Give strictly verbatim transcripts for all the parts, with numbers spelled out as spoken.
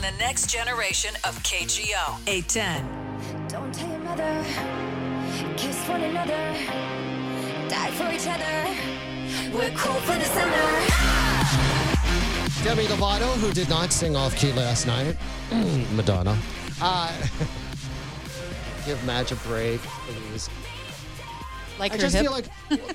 the next generation of K G O. eight ten. Don't tell your mother. Kiss one another. Die for each other. We're cool for the summer. Demi Lovato, who did not sing off key last night. Madonna. Uh, give Madge a break, please. Like I her just hip. feel like...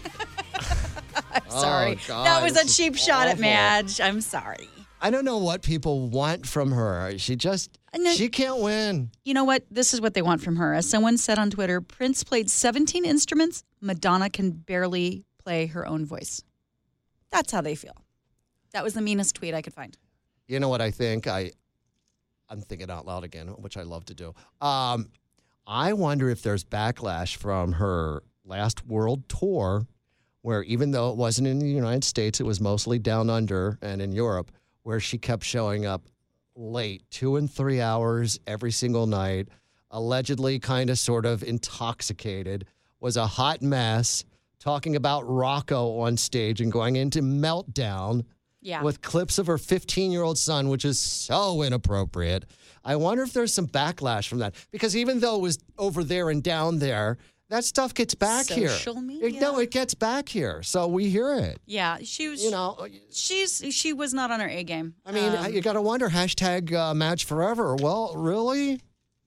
I'm sorry. Oh, God, that was a this is cheap shot at awful. Madge. I'm sorry. I don't know what people want from her. She just... know- She can't win. You know what? This is what they want from her. As someone said on Twitter, Prince played seventeen instruments. Madonna can barely play her own voice. That's how they feel. That was the meanest tweet I could find. You know what I think? I, I'm thinking out loud again, which I love to do. Um, I wonder if there's backlash from her last world tour, where even though it wasn't in the United States, it was mostly down under and in Europe, where she kept showing up late, two and three hours every single night, allegedly kind of sort of intoxicated, was a hot mess, talking about Rocco on stage and going into meltdown. Yeah. With clips of her fifteen-year-old son, which is so inappropriate. I wonder if there's some backlash from that. Because even though it was over there and down there, that stuff gets back here. Social media. It, no, it gets back here. So we hear it. Yeah, she was. You know, she's she was not on her A game. I mean, Um, you got to wonder, hashtag uh, match forever. Well, really?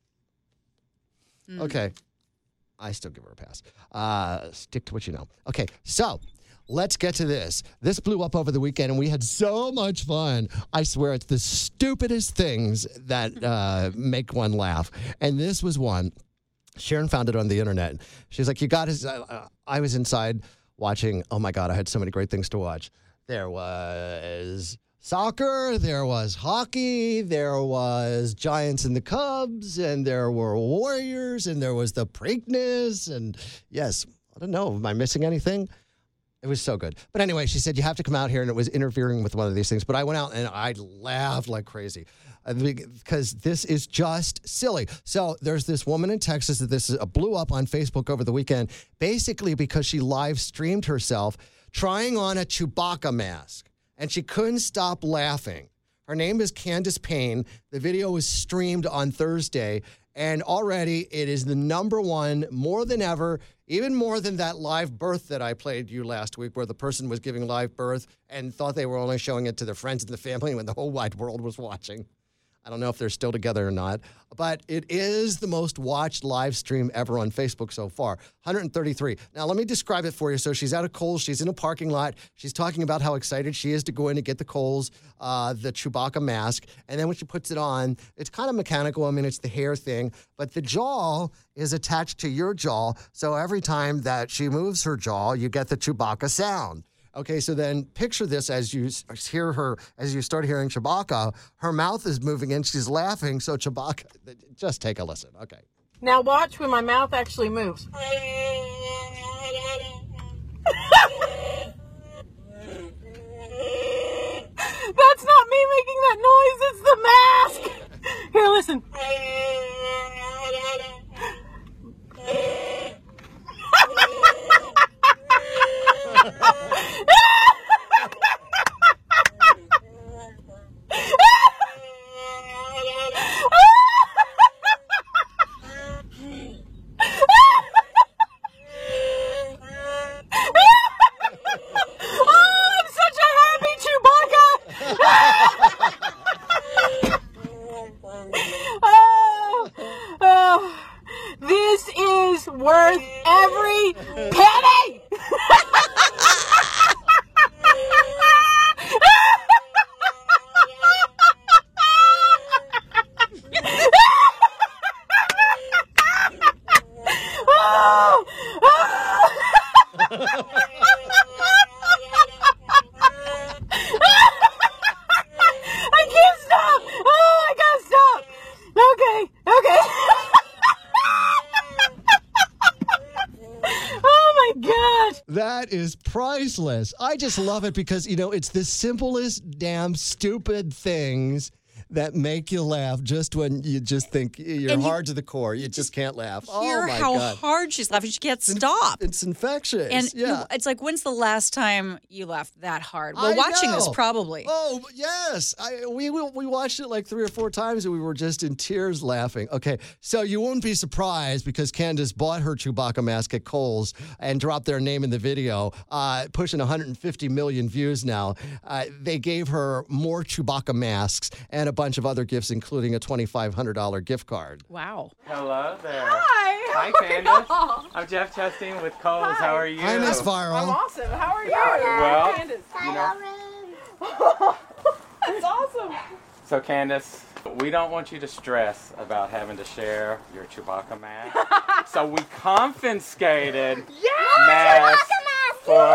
mm. Okay. I still give her a pass. Uh, stick to what you know. Okay, so let's get to this. This blew up over the weekend, and we had so much fun. I swear it's the stupidest things that uh, make one laugh. And this was one. Sharon found it on the internet. She's like, you got to... Uh, I was inside watching... Oh, my God, I had so many great things to watch. There was... soccer, there was hockey, there was Giants and the Cubs, and there were Warriors, and there was the Preakness, and yes, I don't know, am I missing anything? It was so good. But anyway, she said, you have to come out here, and it was interfering with one of these things. But I went out, and I laughed like crazy uh, because this is just silly. So there's this woman in Texas that this uh, blew up on Facebook over the weekend, basically because she live streamed herself trying on a Chewbacca mask. And she couldn't stop laughing. Her name is Candace Payne. The video was streamed on Thursday, and already it is the number one, more than ever, even more than that live birth that I played you last week, where the person was giving live birth and thought they were only showing it to their friends and the family when the whole wide world was watching. I don't know if they're still together or not, but it is the most watched live stream ever on Facebook so far, one hundred thirty-three. Now, let me describe it for you. So she's at a Kohl's. She's in a parking lot. She's talking about how excited she is to go in and get the Kohl's, uh, the Chewbacca mask. And then when she puts it on, it's kind of mechanical. I mean, it's the hair thing, but the jaw is attached to your jaw. So every time that she moves her jaw, you get the Chewbacca sound. Okay, so then picture this as you hear her, as you start hearing Chewbacca, her mouth is moving and she's laughing. So Chewbacca, just take a listen. Okay. Now watch when my mouth actually moves. That's not me making that noise, it's the mask. Here, listen. Worth every penny! I can't stop! Oh, I gotta stop! Okay, okay. That is priceless. I just love it because, you know, it's the simplest damn stupid things that make you laugh just when you just think you're And you- hard to the core. You just can't laugh. Hear oh my how God. hard she's laughing. She can't stop. It's infectious. And yeah. you- it's like, when's the last time you laughed that hard? Well, I watching this, know. probably. Oh, yes. I, we, we we watched it like three or four times and we were just in tears laughing. Okay, so you won't be surprised because Candace bought her Chewbacca mask at Kohl's and dropped their name in the video, uh, pushing one hundred fifty million views now. Uh, they gave her more Chewbacca masks and a bunch of other gifts, including a twenty-five hundred dollars gift card. Wow. Hello there. Hi. Hi, Candace. I'm Jeff Chastain with Kohl's. How are you? Hi, Miss I'm Viral. awesome. How are you? Well, Candace. you know, That's awesome. so Candace, we don't want you to stress about having to share your Chewbacca mask. So we confiscated Yes! masks for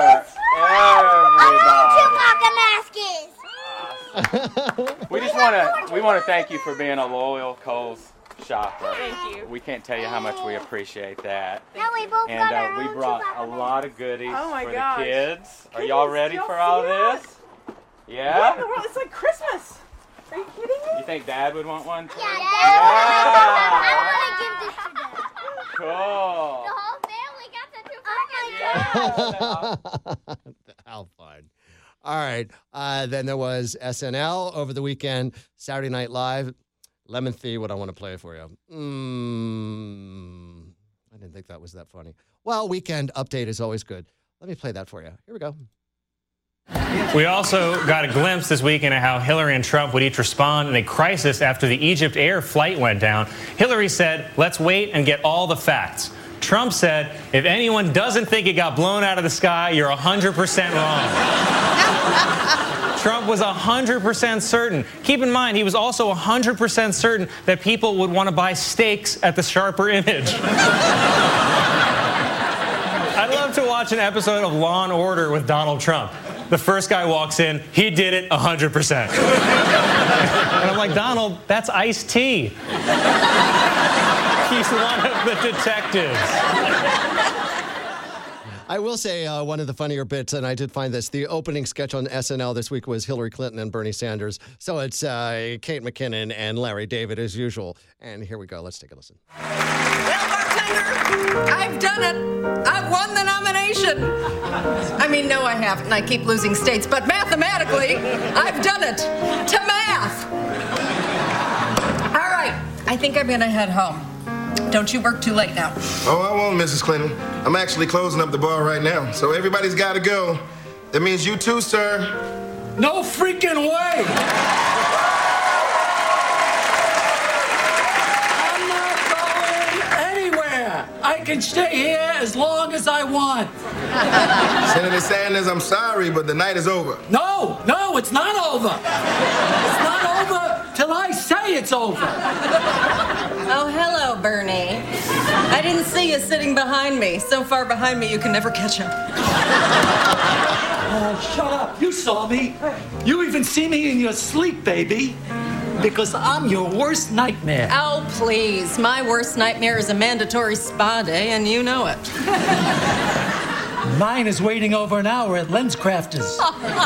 everybody. We just want to we want to thank you for being a loyal Kohl's shopper. Thank you. We can't tell you how much we appreciate that. Now we both And got uh, our we own brought a Chewbacca lot of goodies Oh my for gosh. the kids. Are Kids, y'all ready y'all for all see that? this? What in Yeah? the world? It's like Christmas. Are you kidding me? You think Dad would want one? Too? Yeah, Yeah. I want to give this to them. Cool. The whole family got the Chewbacca. Yeah. How fun. All right. Uh, then there was S N L over the weekend, Saturday Night Live. Lemon Thie, what I want to play for you. Mm, I didn't think that was that funny. Well, weekend update is always good. Let me play that for you. Here we go. We also got a glimpse this weekend of how Hillary and Trump would each respond in a crisis after the Egypt Air flight went down. Hillary said, let's wait and get all the facts. Trump said, if anyone doesn't think it got blown out of the sky, you're one hundred percent wrong. Trump was one hundred percent certain. Keep in mind, he was also one hundred percent certain that people would want to buy steaks at the Sharper Image. I'd love to watch an episode of Law and Order with Donald Trump. The first guy walks in, he did it one hundred percent. And I'm like, Donald, that's Ice-T. He's one of the detectives. I will say uh, one of the funnier bits, and I did find this, the opening sketch on S N L this week was Hillary Clinton and Bernie Sanders. So it's uh, Kate McKinnon and Larry David as usual. And here we go. Let's take a listen. Well, bartender, I've done it. I've won the nomination. I mean, no, I haven't. I keep losing states, but mathematically, I've done it. To math. All right, I think I'm gonna head home. Don't you work too late now. Oh, I won't, Missus Clinton. I'm actually closing up the bar right now, so everybody's got to go. That means you too, sir. No freaking way! I'm not going anywhere. I can stay here as long as I want. Senator Sanders, I'm sorry, but the night is over. No, no, it's not over. It's not over till I say it's over. Oh, hello, Bernie. I didn't see you sitting behind me. So far behind me, you can never catch up. Oh, shut up. You saw me. You even see me in your sleep, baby. Because I'm your worst nightmare. Oh, please. My worst nightmare is a mandatory spa day, and you know it. Mine is waiting over an hour at LensCrafters.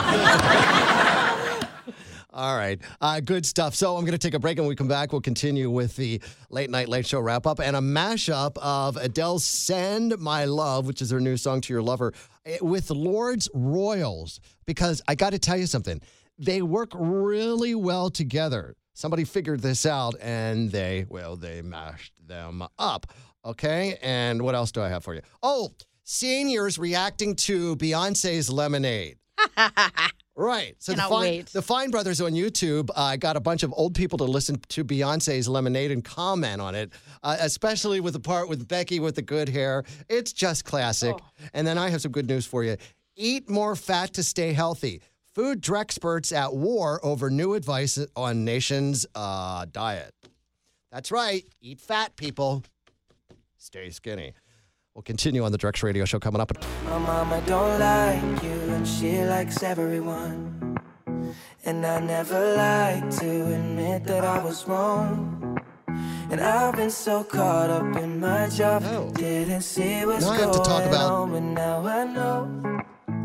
All right. Uh, good stuff. So I'm going to take a break, and when we come back, we'll continue with the Late Night Late Show wrap-up and a mashup of Adele's Send My Love, which is her new song to your lover, with Lord's Royals. Because I got to tell you something. They work really well together. Somebody figured this out, and they, well, they mashed them up. Okay? And what else do I have for you? Oh, seniors reacting to Beyonce's Lemonade. Right. So the Cannot Fine, wait. the Fine Brothers on YouTube uh, got a bunch of old people to listen to Beyonce's Lemonade and comment on it, uh, especially with the part with Becky with the good hair. It's just classic. Oh. And then I have some good news for you. Eat more fat to stay healthy. Food experts at war over new advice on nation's uh, diet. That's right. Eat fat, people. Stay skinny. We'll continue on the Drex Radio Show coming up. My mama don't like you and she likes everyone. And I never like to admit that I was wrong. And I've been so caught up in my job, Oh. didn't see what's Now I going have to talk about- on, but now I know.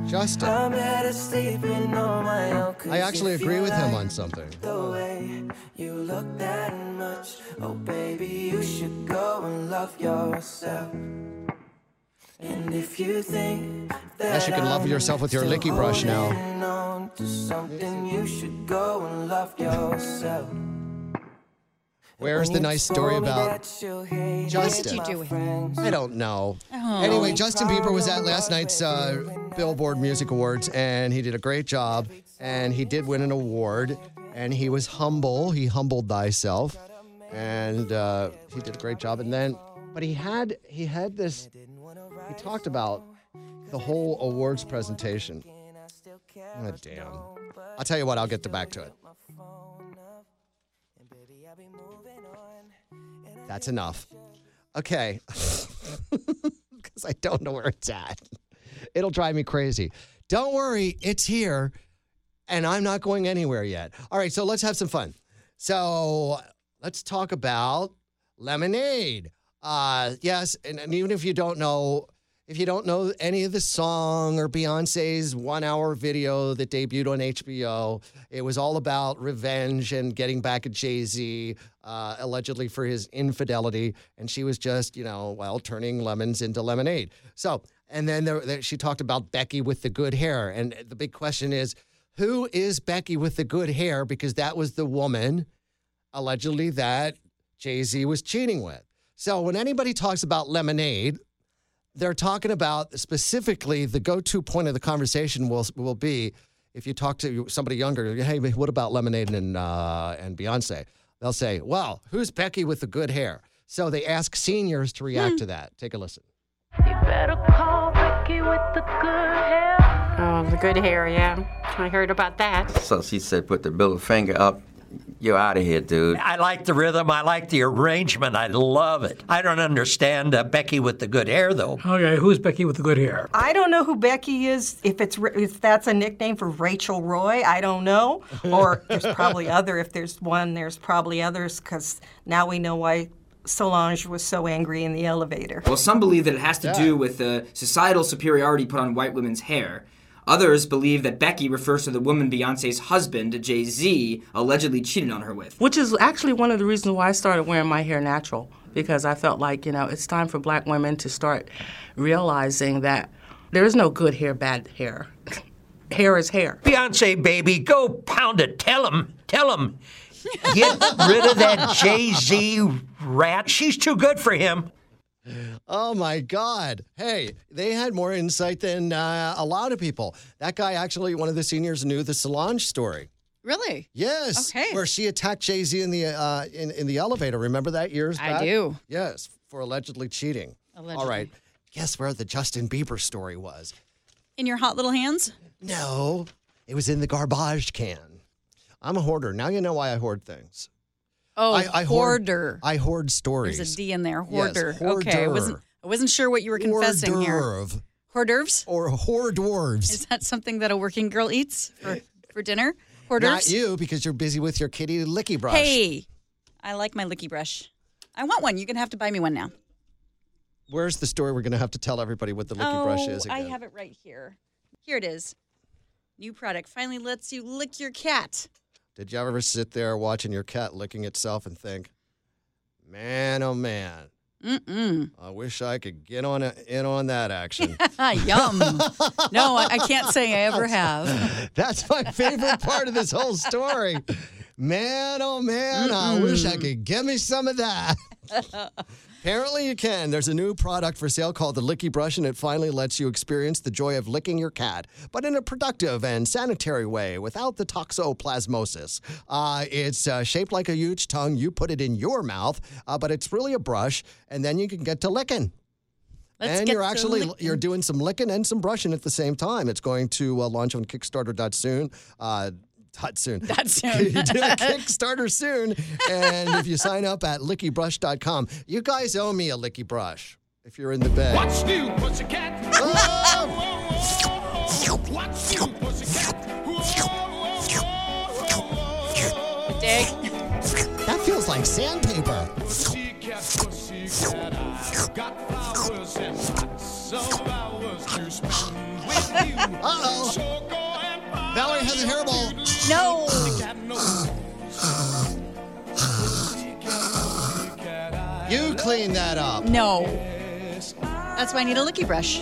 Justin. I'm better sleeping on my own. 'Cause I actually if agree you with him like on something. The way you look that much, oh baby, you should go and love yourself. And if you think that Yes, you can love I'm yourself with your still licky brush now. holding on to something, you should go and love yourself. Where's the nice story about Justin? What did you do with him? I don't know. Oh. Anyway, Justin Bieber was at last night's uh, Billboard Music Awards, and he did a great job, and he did win an award, and he was humble. He humbled thyself, and uh, he did a great job. And then, but he had he had this. He talked about the whole awards presentation. Oh, damn. I'll tell you what. I'll get to back to it. That's enough. Okay. Because I don't know where it's at. It'll drive me crazy. Don't worry, it's here, and I'm not going anywhere yet. All right, so let's have some fun. So let's talk about Lemonade. Uh, yes, and, and even if you don't know, if you don't know any of the song or Beyonce's one-hour video that debuted on H B O, it was all about revenge and getting back at Jay-Z, uh, allegedly for his infidelity. And she was just, you know, well, turning lemons into lemonade. So, and then there, there, she talked about Becky with the good hair. And the big question is, who is Becky with the good hair? Because that was the woman, allegedly, that Jay-Z was cheating with. So when anybody talks about Lemonade, they're talking about specifically the go-to point of the conversation will will be if you talk to somebody younger, hey, what about Lemonade and uh, and Beyonce? They'll say, well, who's Becky with the good hair? So they ask seniors to react Hmm. to that. Take a listen. You better call Becky with the good hair. Oh, the good hair, yeah. I heard about that. So she said, put the middle finger up. You're out of here, dude. I like the rhythm. I like the arrangement. I love it. I don't understand uh, Becky with the good hair, though. Okay, who's Becky with the good hair? I don't know who Becky is. If it's if that's a nickname for Rachel Roy, I don't know. Or there's probably other. If there's one, there's probably others. Because now we know why Solange was so angry in the elevator. Well, some believe that it has to do with the societal superiority put on white women's hair. Others believe that Becky refers to the woman Beyonce's husband, Jay-Z, allegedly cheated on her with. Which is actually one of the reasons why I started wearing my hair natural, because I felt like, you know, it's time for black women to start realizing that there is no good hair, bad hair. Hair is hair. Beyonce, baby, go pound it. Tell him. Tell him. Get rid of that Jay-Z rat. She's too good for him. Oh, my God. Hey, they had more insight than uh, a lot of people. That guy, actually, one of the seniors knew the Solange story. Really? Yes. Okay. Where she attacked Jay-Z in the uh, in, in the elevator. Remember that years I back? do. Yes, for allegedly cheating. Allegedly. All right. Guess where the Justin Bieber story was? In your hot little hands? No, it was in the garbage can. I'm a hoarder. Now you know why I hoard things. Oh, I, I hoarder. Hoard, I hoard stories. There's a D in there. Yes, Hoarder. hoarder. Okay, I wasn't. I wasn't sure what you were confessing Hors here. d'oeuvre. Hors d'oeuvres? Or hors d'oeuvres. Is that something that a working girl eats for, for dinner? Hors d'oeuvres? Not you, because you're busy with your kitty licky brush. Hey, I like my licky brush. I want one. You're going to have to buy me one now. Where's the story we're going to have to tell everybody what the licky oh, brush is again? I have it right here. Here it is. New product finally lets you lick your cat. Did you ever sit there watching your cat licking itself and think, man, oh, man. Mm-mm. I wish I could get on a, in on that action. Yum. No, I, I can't say I ever have. That's my favorite part of this whole story. Man, oh, man, Mm-mm. I wish I could get me some of that. Apparently you can. There's a new product for sale called the Licky Brush, and it finally lets you experience the joy of licking your cat, but in a productive and sanitary way without the toxoplasmosis. Uh, it's uh, shaped like a huge tongue. You put it in your mouth, uh, but it's really a brush, and then you can get to licking. Let's and get you're to actually licking. you're doing some licking and some brushing at the same time. It's going to uh, launch on Kickstarter dot soon. Uh, Dot soon. Dot soon. You do a Kickstarter soon. And if you sign up at licky brush dot com, you guys owe me a licky brush if you're in the bed. What's new, pussycat? Oh! What's new, pussycat? Dig. That feels like sandpaper. Pussycat, pussycat, I've got flowers in my Uh-oh. Valerie has a hairball. No. You clean that up. No. That's why I need a licky brush.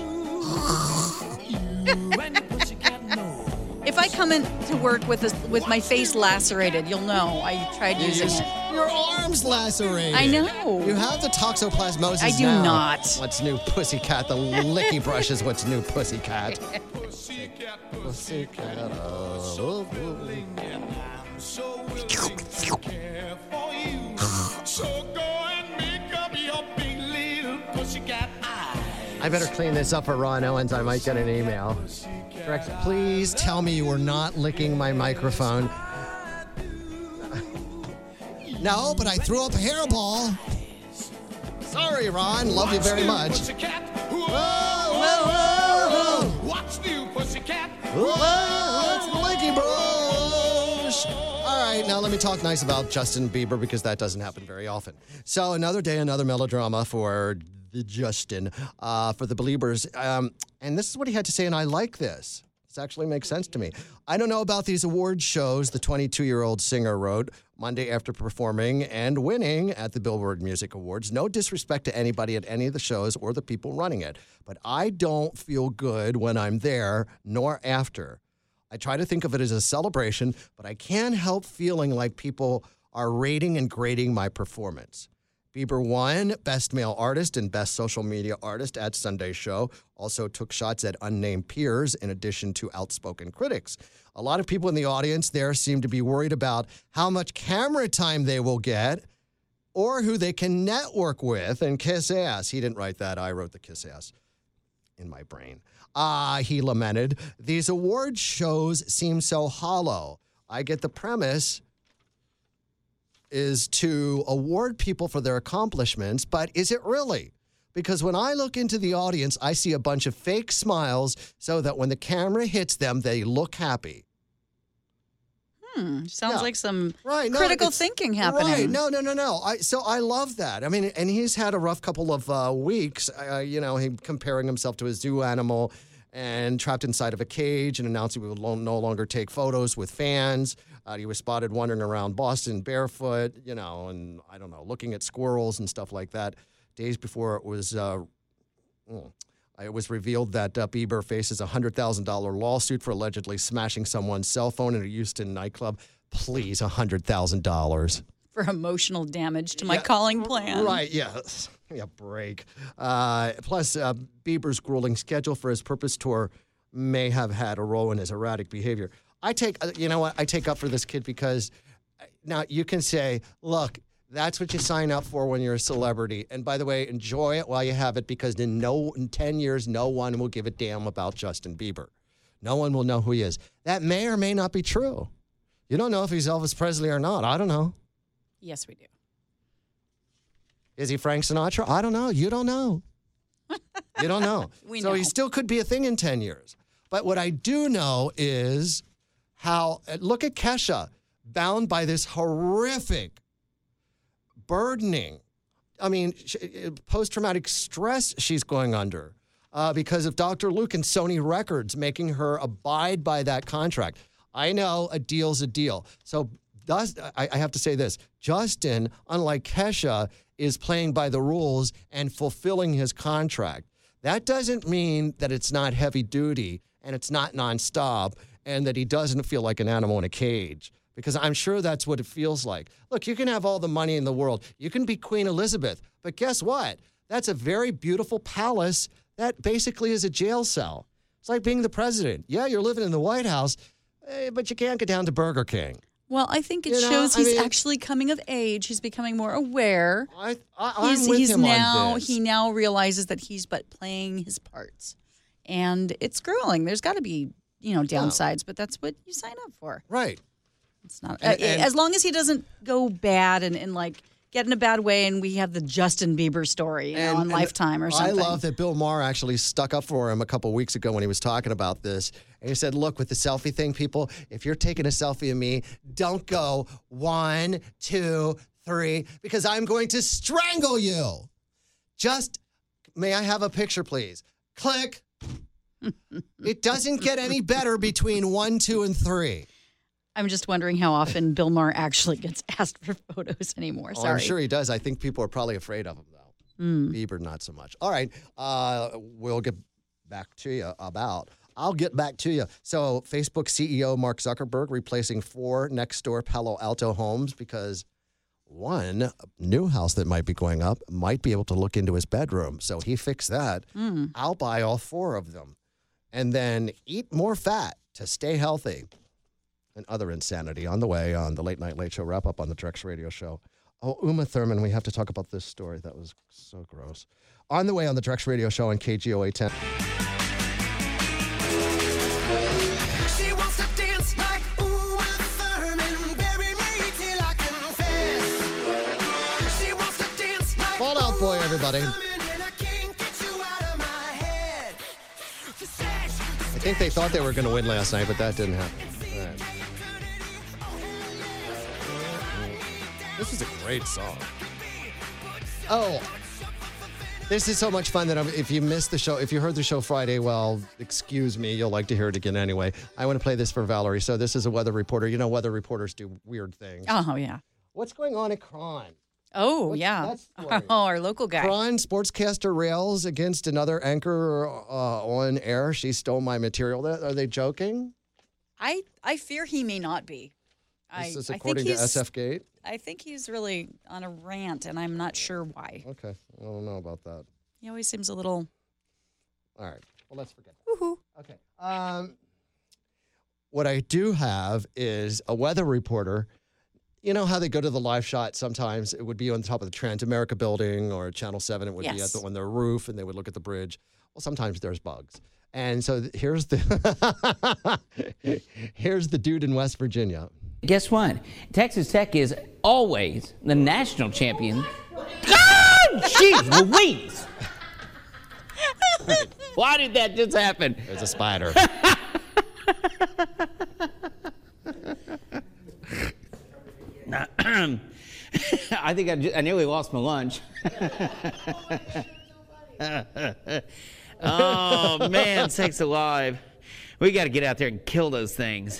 If I come into work with a, with my face lacerated, you'll know I tried using Your- it. Your arm's lacerated. I know. You have the toxoplasmosis I do now. not. What's new, pussycat? The licky brush is what's new, pussycat. Pussycat. Oh, I better clean this up for Ron Owens. I might get an email. Rex, please tell me you were not licking my microphone. No, but I threw up a hairball. Sorry, Ron. Love you very much. Whoa, whoa, whoa, whoa. What's new, pussycat? Whoa, it's Licky Brush. All right, now let me talk nice about Justin Bieber because that doesn't happen very often. So another day, another melodrama for the Justin, uh, for the Beliebers. Um, and this is what he had to say, and I like this. This actually makes sense to me. I don't know about these award shows, the twenty-two-year-old singer wrote Monday after performing and winning at the Billboard Music Awards. No disrespect to anybody at any of the shows or the people running it, but I don't feel good when I'm there nor after. I try to think of it as a celebration, but I can't help feeling like people are rating and grading my performance. Bieber won Best Male Artist and Best Social Media Artist at Sunday's show. Also took shots at unnamed peers in addition to outspoken critics. A lot of people in the audience there seem to be worried about how much camera time they will get or who they can network with and kiss ass. He didn't write that. I wrote the kiss ass in my brain. Ah, uh, he lamented. These award shows seem so hollow. I get the premise is to award people for their accomplishments, but is it really? Because when I look into the audience, I see a bunch of fake smiles so that when the camera hits them, they look happy. Hmm, sounds Yeah. like some Right, no, critical it's- thinking happening. Right, no, no, no, no. I, so I love that. I mean, and he's had a rough couple of uh, weeks, uh, you know, he comparing himself to a zoo animal and trapped inside of a cage and announced he would lo- no longer take photos with fans. Uh, he was spotted wandering around Boston barefoot, you know, and I don't know, looking at squirrels and stuff like that. Days before it was, uh, mm, it was revealed that uh, Bieber faces a one hundred thousand dollars lawsuit for allegedly smashing someone's cell phone in a Houston nightclub. Please, one hundred thousand dollars. For emotional damage to my Yeah, calling plan. Right, yeah. Yeah, break. Uh, plus, uh, Bieber's grueling schedule for his Purpose Tour may have had a role in his erratic behavior. I take, uh, you know what, I take up for this kid because now you can say, look, that's what you sign up for when you're a celebrity. And by the way, enjoy it while you have it because in, no, in ten years, no one will give a damn about Justin Bieber. No one will know who he is. That may or may not be true. You don't know if he's Elvis Presley or not. I don't know. Yes, we do. Is he Frank Sinatra? I don't know. You don't know. You don't know. We so know. he still could be a thing in ten years. But what I do know is how, look at Kesha, bound by this horrific, burdening, I mean, sh- post-traumatic stress she's going under uh, because of Doctor Luke and Sony Records making her abide by that contract. I know a deal's a deal. So does, I, I have to say this. Justin, unlike Kesha, is playing by the rules and fulfilling his contract. That doesn't mean that it's not heavy duty and it's not nonstop and that he doesn't feel like an animal in a cage, because I'm sure that's what it feels like. Look, you can have all the money in the world. You can be Queen Elizabeth, but guess what? That's a very beautiful palace that basically is a jail cell. It's like being the president. Yeah, you're living in the White House, eh, but you can't get down to Burger King. Well, I think it You know, shows I he's mean- actually coming of age. He's becoming more aware. I, I, I'm he's, with he's him now on this. he now realizes that he's but playing his parts, and it's grueling. There's got to be you know downsides, but that's what you sign up for. Right. It's not And- uh, and- as long as he doesn't go bad and, and like get in a bad way, and we have the Justin Bieber story you know, And- on and Lifetime or something. I love that Bill Maher actually stuck up for him a couple weeks ago when he was talking about this. And he said, look, with the selfie thing, people, if you're taking a selfie of me, don't go one, two, three, because I'm going to strangle you. Just, may I have a picture, please? Click. It doesn't get any better between one, two, and three. I'm just wondering how often Bill Maher actually gets asked for photos anymore. Oh, Sorry. I'm sure he does. I think people are probably afraid of him, though. Mm. Bieber, not so much. All right. Uh, we'll get back to you about. I'll get back to you. So, Facebook C E O Mark Zuckerberg replacing four next door Palo Alto homes because one new house that might be going up might be able to look into his bedroom. So, he fixed that. Mm. I'll buy all four of them and then eat more fat to stay healthy. And other insanity on the way on the Late Night Late Show wrap up on the Drex Radio Show. Oh, Uma Thurman, we have to talk about this story. That was so gross. On the way on the Drex Radio Show on K G O eight ten. She wants to dance like Uma Thurman, bury me till I confess. She wants to dance like Fall Out Boy, everybody. and I can't get you out of my head. I think they thought they were going to win last night, but that didn't happen. All right. This is a great song. Oh, this is so much fun that I'm, if you missed the show, if you heard the show Friday, well, excuse me, you'll like to hear it again anyway. I want to play this for Valerie. So this is a weather reporter. You know, weather reporters do weird things. Oh, yeah. What's going on at Cron? Oh, What's yeah. that story? Oh, our local guy. Cron sportscaster rails against another anchor uh, on air. She stole my material. Are they joking? I, I fear he may not be. This I, is I think according to he's- S F Gate. I think he's really on a rant, and I'm not sure why. Okay. I don't know about that. He always seems a little. All right. Well, let's forget that. Okay. Um, what I do have is a weather reporter. You know how they go to the live shot sometimes? It would be on the top of the Transamerica building or Channel seven. It would be at Yes. the, on their roof, and they would look at the bridge. Well, sometimes there's bugs. And so th- here's the here's the dude in West Virginia. Guess what? Texas Tech is always the national champion. God, jeez Louise! Why did that just happen? There's a spider. I think I, just, I nearly lost my lunch. Oh, man, sakes alive. We got to get out there and kill those things.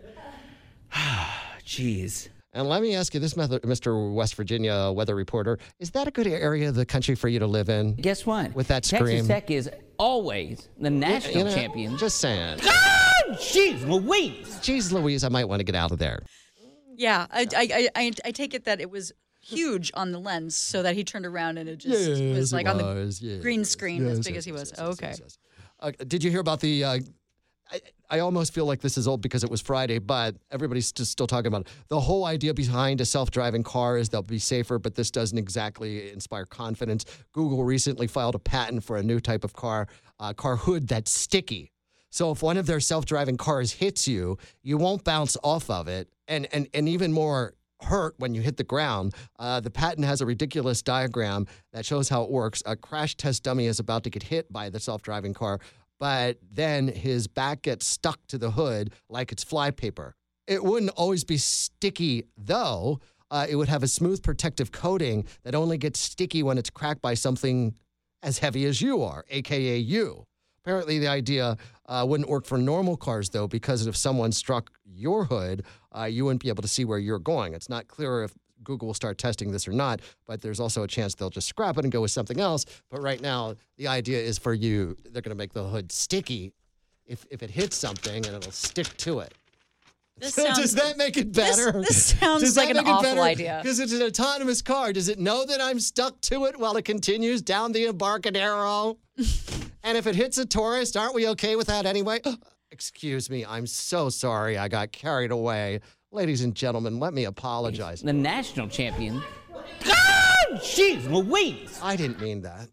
Jeez. And let me ask you this, Mister West Virginia weather reporter. Is that a good area of the country for you to live in? Guess what? With that scream. Texas Tech is always the national You know, champion. Just saying. God, jeez Louise! Jeez Louise, I might want to get out of there. Yeah, I, I, I, I take it that it was huge on the lens, so that he turned around and it just Yes, was like it on the was, yes, green screen yes, as big yes, as he was. yes, yes, okay. yes, yes. Uh, did you hear about the? Uh, I, I almost feel like this is old because it was Friday, but everybody's just still talking about it. The whole idea behind a self-driving car is they'll be safer, but this doesn't exactly inspire confidence. Google recently filed a patent for a new type of car, uh, car hood that's sticky. So if one of their self-driving cars hits you, you won't bounce off of it, and and and even more hurt when you hit the ground. Uh, the patent has a ridiculous diagram that shows how it works. A crash test dummy is about to get hit by the self-driving car, but then his back gets stuck to the hood like it's flypaper. It wouldn't always be sticky, though. Uh, it would have a smooth protective coating that only gets sticky when it's cracked by something as heavy as you are, a k a you. Apparently, the idea uh, wouldn't work for normal cars, though, because if someone struck your hood, uh, you wouldn't be able to see where you're going. It's not clear if Google will start testing this or not, but there's also a chance they'll just scrap it and go with something else. But right now, the idea is for you, they're going to make the hood sticky if, if it hits something, and it'll stick to it. This So sounds, does that make it better? This, this sounds Does like that an make it awful better? idea. Because it's an autonomous car. Does it know that I'm stuck to it while it continues down the Embarcadero? And if it hits a tourist, aren't we okay with that anyway? Excuse me. I'm so sorry. I got carried away. Ladies and gentlemen, let me apologize. The national champion. God, jeez Louise! I didn't mean that.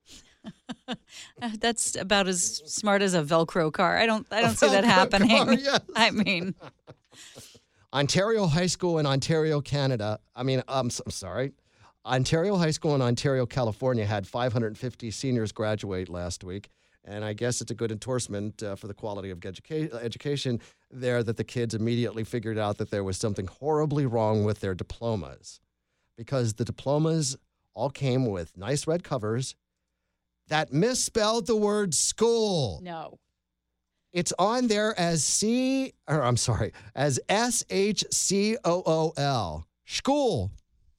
That's about as smart as a Velcro car. I don't. I don't A see that Velcro happening. car, yes. I mean, Ontario High School in Ontario, Canada. I mean, I'm, s- I'm sorry. Ontario High School in Ontario, California had five hundred fifty seniors graduate last week. And I guess it's a good endorsement uh, for the quality of educa- education there that the kids immediately figured out that there was something horribly wrong with their diplomas. Because the diplomas all came with nice red covers that misspelled the word school. No. It's on there as C, or I'm sorry, as S H C O O L. School.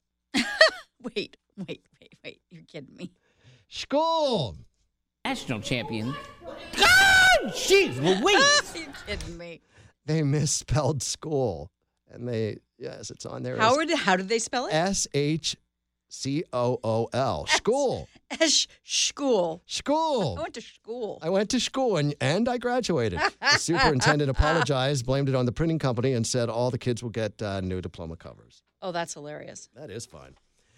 Wait, wait, wait, wait. You're kidding me. School. National champion. God, jeez Louise. You're kidding me. They misspelled school. And they, yes, it's on there. How, as did, how did they spell it? S H C O O L. School. S- school. School. I went to school. I went to school and, and I graduated. The superintendent apologized, blamed it on the printing company, and said all the kids will get uh, new diploma covers. Oh, that's hilarious. That is fun.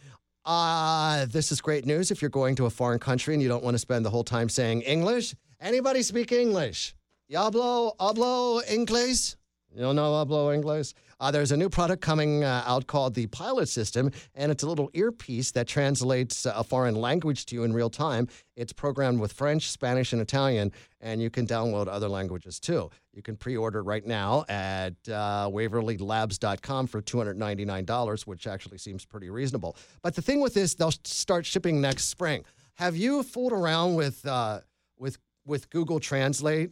Uh, this is great news if you're going to a foreign country and you don't want to spend the whole time saying English. Anybody speak English? Hablo, hablo inglés? You don't know hablo inglés? Uh, there's a new product coming uh, out called the Pilot System, and it's a little earpiece that translates a foreign language to you in real time. It's programmed with French, Spanish, and Italian, and you can download other languages too. You can pre-order right now at uh, waverly labs dot com for two hundred ninety-nine dollars, which actually seems pretty reasonable. But the thing with this, they'll start shipping next spring. Have you fooled around with uh, with with Google Translate?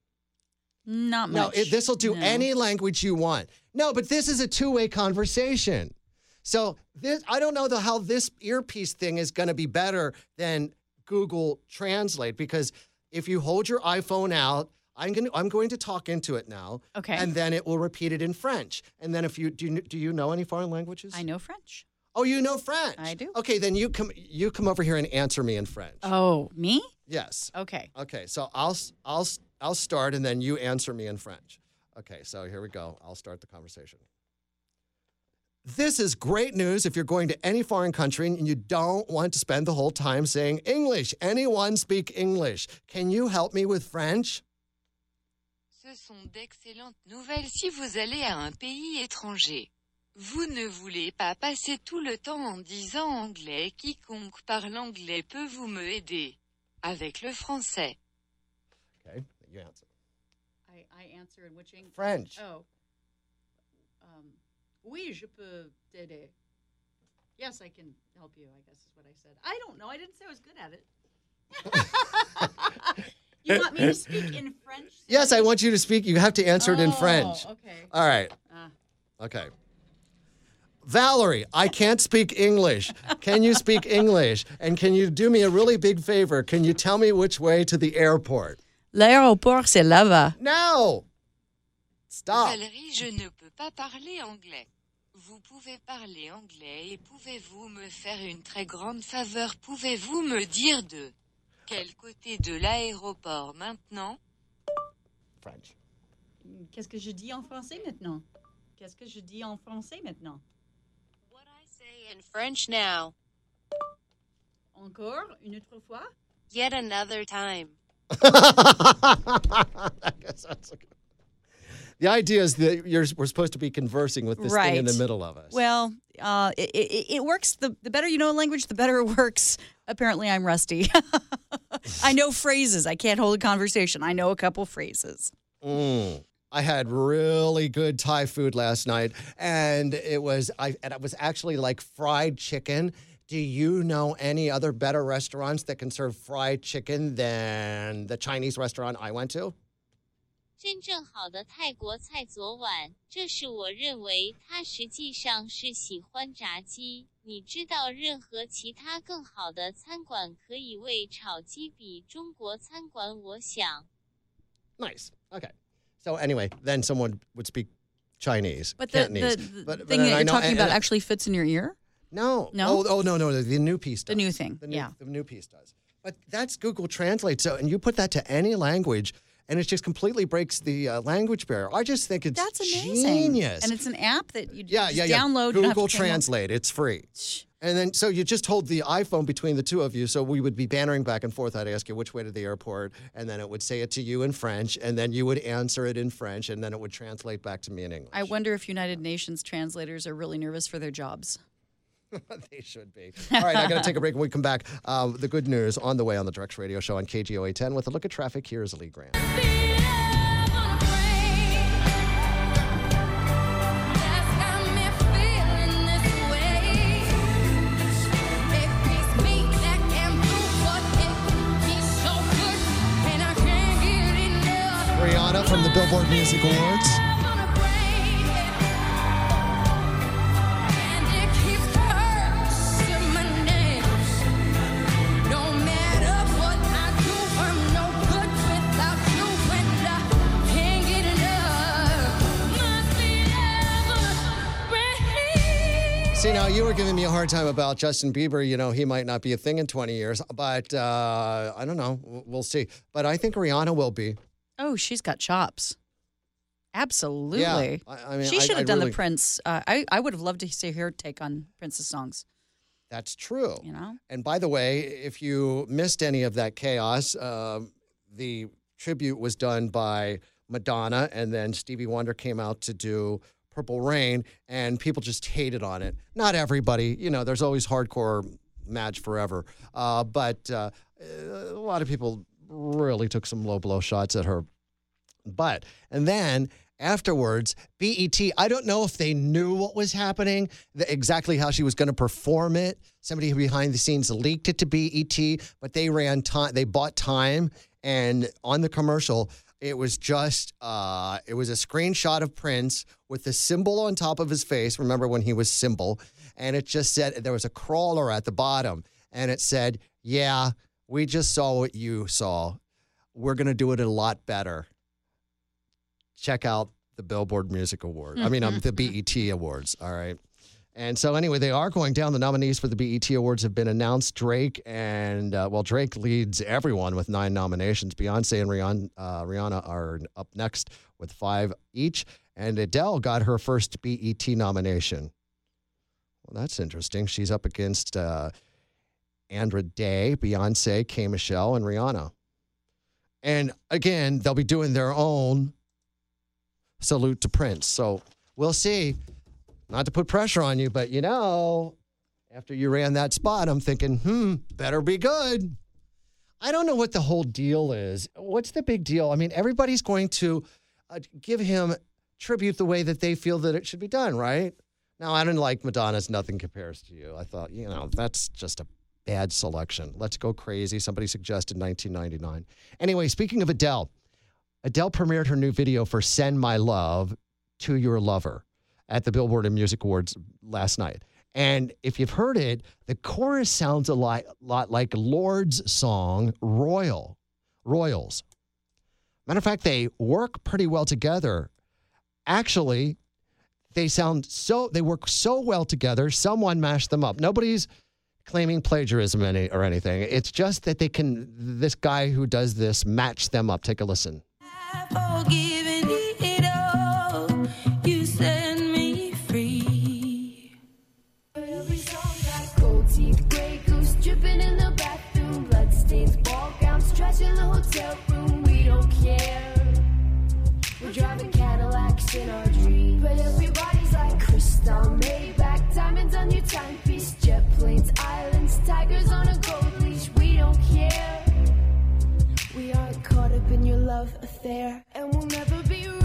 Not much. No, this will do No. any language you want. No, but this is a two-way conversation. So this, I don't know the, how this earpiece thing is going to be better than Google Translate, because if you hold your iPhone out, I'm going to I'm going to talk into it now. Okay. And then it will repeat it in French. And then if you do, you, do you know any foreign languages? I know French. Oh, you know French. I do. Okay, then you come you come over here and answer me in French. Oh, me? Yes. Okay. Okay, so I'll I'll I'll start and then you answer me in French. Okay, so here we go. I'll start the conversation. This is great news if you're going to any foreign country and you don't want to spend the whole time saying English. Anyone speak English? Can you help me with French? Ce sont d'excellentes nouvelles si vous allez à un pays étranger. Vous ne voulez pas passer tout le temps en disant anglais. Quiconque parle anglais peut vous me aider. Avec le français. Okay, you answer. I, I answer in which English? French. Oh. Um, oui, je peux t'aider. Yes, I can help you, I guess is what I said. I don't know. I didn't say I was good at it. You want me to speak in French? Yes, I want you to speak. You have to answer it in Oh, French. okay. All right. Ah. Okay. Valerie, I can't speak English. Can you speak English? And can you do me a really big favor? Can you tell me which way to the airport? L'aéroport, c'est là-bas. No. Stop. Valérie, je ne peux pas parler anglais. Vous pouvez parler anglais et pouvez-vous me faire une très grande faveur? Pouvez-vous me dire de quel côté de l'aéroport maintenant? French. Qu'est-ce que je dis en français maintenant? Qu'est-ce que je dis en français maintenant? What I say in French now. Encore? Une autre fois? Yet another time. I guess that's okay. The idea is that you're, we're supposed to be conversing with this thing in the Right. middle of us. Well, uh, it, it, it works. The, the better you know a language, the better it works. Apparently, I'm rusty. I know phrases. I can't hold a conversation. I know a couple phrases. Mm. I had really good Thai food last night, and it was I and it was actually like fried chicken. Do you know any other better restaurants that can serve fried chicken than the Chinese restaurant I went to? 真正好的泰国菜昨晚，这是我认为他实际上是喜欢炸鸡。你知道任何其他更好的餐馆可以为炒鸡比中国餐馆，我想。 Nice. Okay. So anyway, then someone would speak Chinese, But the, Cantonese. the, the But- but thing I that you're know- talking and- about and- actually fits in your ear? No. No? Oh, oh no, no, the, the new piece does. The new thing, The new, yeah. The new piece does. But that's Google Translate. So, and you put that to any language, and it just completely breaks the uh, language barrier. I just think it's That's amazing. genius. And it's an app that you yeah, just yeah, yeah. download. You don't have Google to pay more. Translate. It's free. And then, so you just hold the iPhone between the two of you. So we would be bantering back and forth. I'd ask you which way to the airport, and then it would say it to you in French, and then you would answer it in French, and then it would translate back to me in English. I wonder if United Nations translators are really nervous for their jobs. They should be. All right, I got to take a break. When we come back, uh, the good news on the way on the Drex Radio Show on K G O A ten with a look at traffic. Here's Lee Grant. Billboard Music Awards. See, now you were giving me a hard time about Justin Bieber. You know, he might not be a thing in twenty years, but uh, I don't know. We'll see. But I think Rihanna will be. Oh, she's got chops. Absolutely. Yeah, I, I mean, she should I, have I done really, the Prince. Uh, I, I would have loved to see her take on Prince's songs. That's true. You know? And by the way, if you missed any of that chaos, uh, the tribute was done by Madonna, and then Stevie Wonder came out to do Purple Rain, and people just hated on it. Not everybody. You know, there's always hardcore Madge forever. Uh, but uh, a lot of people really took some low blow shots at her. But, and then afterwards, B E T, I don't know if they knew what was happening, the, exactly how she was going to perform it. Somebody behind the scenes leaked it to B E T, but they ran time, they bought time, and on the commercial, it was just, uh, it was a screenshot of Prince with the symbol on top of his face. Remember when he was symbol? And it just said, there was a crawler at the bottom, and it said, yeah, we just saw what you saw. We're going to do it a lot better. Check out the Billboard Music Award. I mean, um, the B E T Awards, all right? And so anyway, they are going down. The nominees for the B E T Awards have been announced. Drake and, uh, well, Drake leads everyone with nine nominations. Beyonce and Rihanna, uh, Rihanna are up next with five each. And Adele got her first B E T nomination. Well, that's interesting. She's up against uh, Andra Day, Beyonce, K. Michelle, and Rihanna. And again, they'll be doing their own salute to Prince. So we'll see. Not to put pressure on you, but you know, after you ran that spot, I'm thinking, hmm, better be good. I don't know what the whole deal is. What's the big deal? I mean, everybody's going to uh, give him tribute the way that they feel that it should be done, right? Now, I didn't like Madonna's Nothing Compares to You. I thought, you know, that's just a bad selection. Let's Go Crazy. Somebody suggested nineteen ninety-nine. Anyway, speaking of Adele, Adele premiered her new video for Send My Love to Your Lover at the Billboard and Music Awards last night. And if you've heard it, the chorus sounds a lot, lot like Lord's song, Royal, Royals. Matter of fact, they work pretty well together. Actually, they sound so, they work so well together, someone mashed them up. Nobody's claiming plagiarism any, or anything. It's just that they can, this guy who does this, match them up. Take a listen. Forgiven it all, you set me free. Every song got gold teeth, gray goose dripping in the bathroom, bloodstains, ball gowns, trash in the hotel room. We don't care. We're driving Cadillacs in our dreams, but everybody's like crystal, Maybach, diamonds on your timepiece, jet planes, islands, tigers on a gold leash. We don't care. We are caught up in your love affair, and we'll never be royal.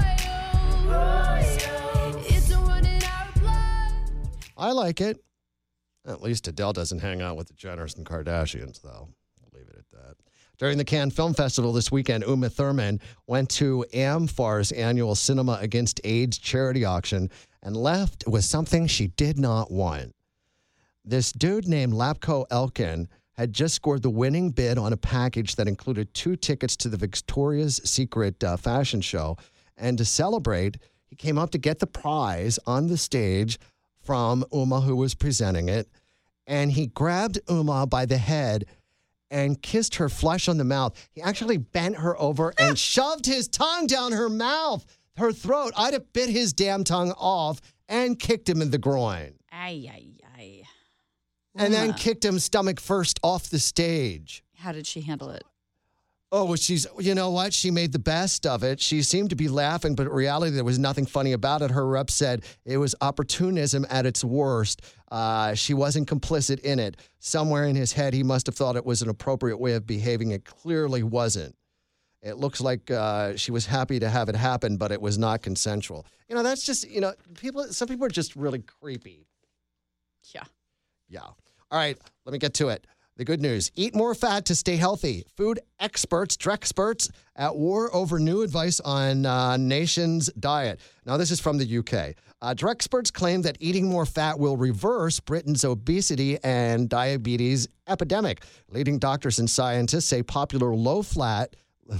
Royal. It's a run in our blood. I like it. At least Adele doesn't hang out with the Jenners and Kardashians, though. I'll leave it at that. During the Cannes Film Festival this weekend, Uma Thurman went to AmFAR's annual Cinema Against AIDS charity auction and left with something she did not want. This dude named Lapko Elkin had just scored the winning bid on a package that included two tickets to the Victoria's Secret uh, fashion show. And to celebrate, he came up to get the prize on the stage from Uma, who was presenting it. And he grabbed Uma by the head and kissed her flush on the mouth. He actually bent her over and shoved his tongue down her mouth, her throat. I'd have bit his damn tongue off and kicked him in the groin. Ay, ay, ay. And then Uma. kicked him stomach first off the stage. How did she handle it? Oh, well, she's, you know what? She made the best of it. She seemed to be laughing, but in reality, there was nothing funny about it. Her rep said it was opportunism at its worst. Uh, she wasn't complicit in it. Somewhere in his head, he must have thought it was an appropriate way of behaving. It clearly wasn't. It looks like uh, she was happy to have it happen, but it was not consensual. You know, that's just, you know, people. Some people are just really creepy. Yeah. Yeah. All right, let me get to it. The good news, eat more fat to stay healthy. Food experts, Drexperts, at war over new advice on uh, nation's diet. Now, this is from the U K. Uh, Drexperts claim that eating more fat will reverse Britain's obesity and diabetes epidemic. Leading doctors and scientists say popular low-fat,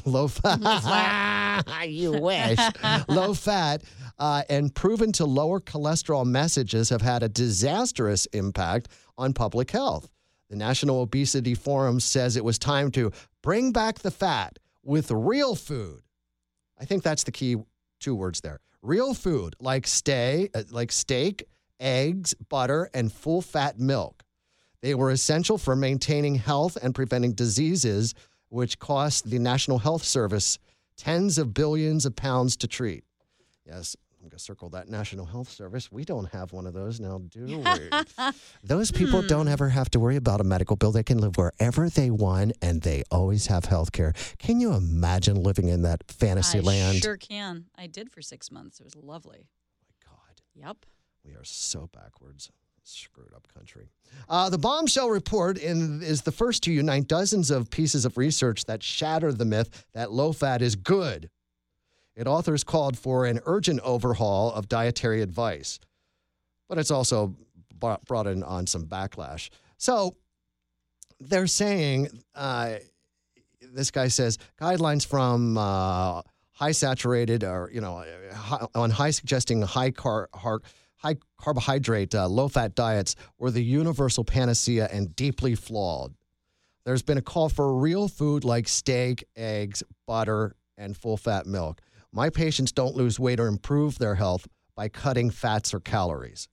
low-fat, you wish, low-fat uh, and proven to lower cholesterol messages have had a disastrous impact on public health. The National Obesity Forum says it was time to bring back the fat with real food. I think that's the key two words there. Real food like stay, like steak, eggs, butter, and full-fat milk. They were essential for maintaining health and preventing diseases, which cost the National Health Service tens of billions of pounds to treat. Yes, I'm going to circle that National Health Service. We don't have one of those now, do we? Those people don't ever have to worry about a medical bill. They can live wherever they want, and they always have health care. Can you imagine living in that fantasy I land? sure can. I did for six months. It was lovely. Oh, my God. Yep. We are so backwards. Screwed up country. Uh, the Bombshell Report in, is the first to unite dozens of pieces of research that shatter the myth that low fat is good. Its authors called for an urgent overhaul of dietary advice, but it's also brought brought in on some backlash. So they're saying, uh, this guy says, guidelines from uh, high saturated or, you know, high, on high suggesting high car, har, high carbohydrate, uh, low fat diets were the universal panacea and deeply flawed. There's been a call for real food like steak, eggs, butter, and full fat milk. My patients don't lose weight or improve their health by cutting fats or calories.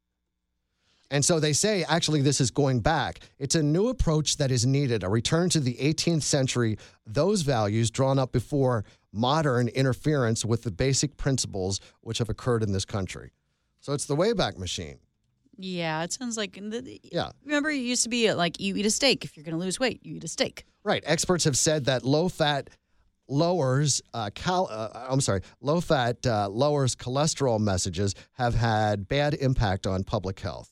And so they say, actually, this is going back. It's a new approach that is needed, a return to the eighteenth century, those values drawn up before modern interference with the basic principles which have occurred in this country. So it's the Wayback Machine. Yeah, it sounds like. The, yeah. Remember, it used to be like you eat a steak. If you're going to lose weight, you eat a steak. Right. Experts have said that low fat lowers uh, cal. Uh, I'm sorry, low fat uh, lowers cholesterol messages have had bad impact on public health.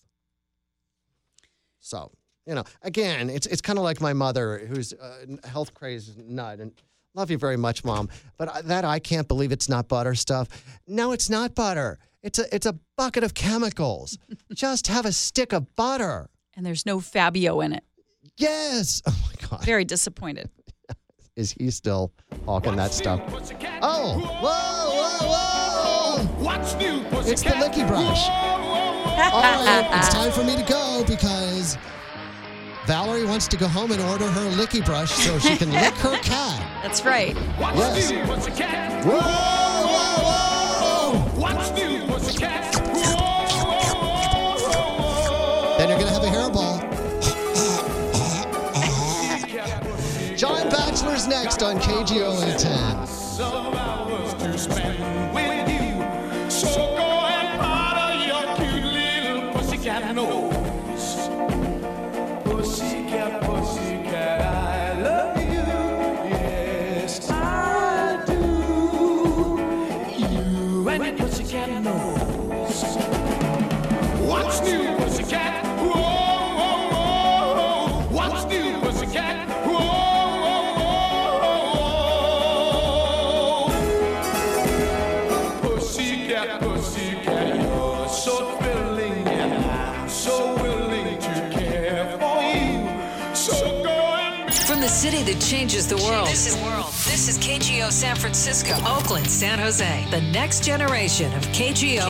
So, you know, again, it's it's kind of like my mother, who's a health crazed nut, and love you very much, Mom. But that I can't believe it's not butter stuff. No, it's not butter. It's a it's a bucket of chemicals. Just have a stick of butter. And there's no Fabio in it. Yes. Oh my God. Very disappointed. Is he still hawking that stuff? Oh, whoa, whoa, whoa! What's new, pussycat? It's the Licky Brush. All right, it's time for me to go because Valerie wants to go home and order her Licky Brush so she can lick her cat. That's right. What's yes. new, pussycat? Whoa, whoa, whoa! What's new, pussycat? Whoa, whoa, whoa! Then you're gonna have a hairball. John Bachelor's next on K G O A ten. Some hours to spend with you. So go and powder your cute little pussycat nose. Pussycat, pussycat, I love you. Yes, I do. You and your pussycat nose. What's new, pussycat? Whoa, whoa, whoa. What's new, pussycat? Whoa. The city that changes the world. This is world. This is K G O San Francisco, Oakland, San Jose. The next generation of K G O.